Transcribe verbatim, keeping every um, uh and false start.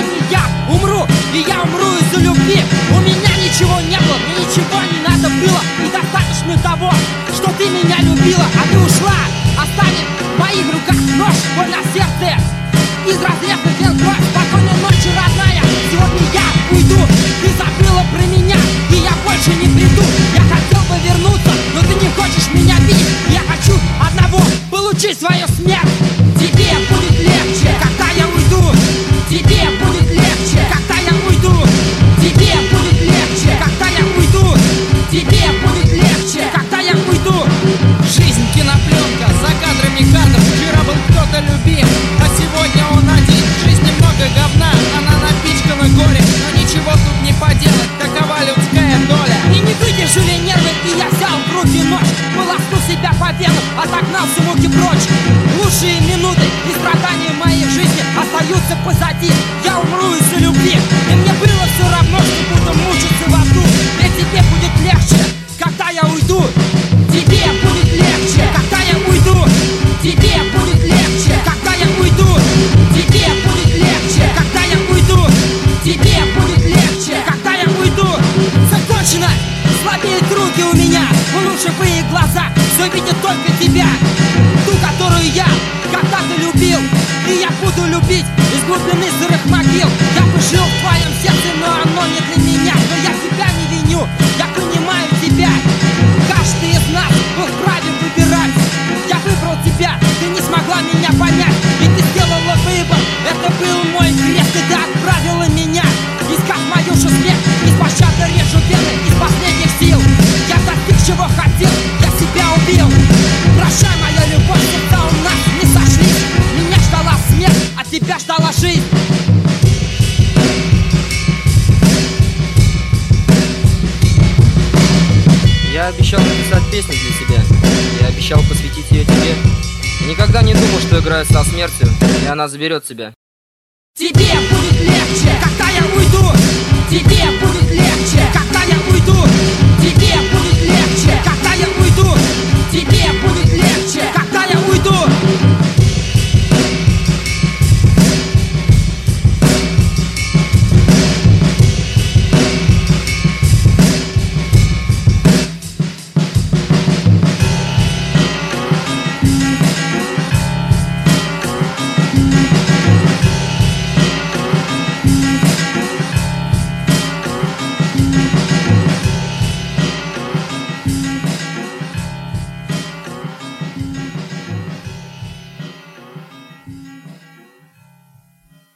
Сегодня я умру, и я умру из-за любви. У меня ничего не было, мне ничего не надо было. И достаточно того, что ты меня любила, а ты ушла, оставив в моих руках нож, боль на сердце. Из разрезных вен кровь. Спокойной ночи, родная. Сегодня я уйду. Ты забыла про меня, и я больше не приду. Я хотел бы вернуться, но ты не хочешь меня видеть. Я хочу одного — получить свою смерть. Тебе будет легче, когда я уйду. Тебе будет легче, когда я уйду. Тебе будет легче, когда я уйду. Тебе будет легче, когда я уйду. Жизнь кинопленка, за кадрами кадров. Вчера был кто-то любим, а сегодня он один. В жизни много говна, она напичкана горем, но ничего тут не поделать, такова людская доля. И не выдержали нервы, и я взял в руки нож. Полоснул себя по венам, отогнал все муки прочь. Лучшие минуты и страдания моей жизни остаются позади. Я умру из-за любви, и мне было все равно, что буду мучиться в аду. Ведь тебе будет легче, когда я уйду. Тебе будет легче, когда я уйду. Тебе будет легче, когда я уйду. Тебе будет легче, когда я уйду. Тебе будет легче, когда я уйду. Закончено, слабеют руки у меня, лучевые глаза, все видят только тебя. Ту, которую я когда-то любил, и я буду любить из глубины сырых могил. Я бы жил в твоем сердце, но оно не для меня. Но я себя не виню, я понимаю тебя. Каждый из нас был вправе выбирать. Я выбрал тебя, ты не смогла меня понять. И ты сделала выбор, это был мой крест. И ты отправила меня искать мою же смерть. Беспощадно режу вены из последних сил. Я достиг, чего хотел, я себя убил. Прощай, моя любовь, сердца у нас не сошлись. Меня ждала смерть, а тебя ждала жизнь. Я обещал написать песню для тебя. Я обещал посвятить ее тебе. И никогда не думал, что играю со смертью, и она заберет тебя. Тебе будет легче, когда я уйду. Тебе будет легче, когда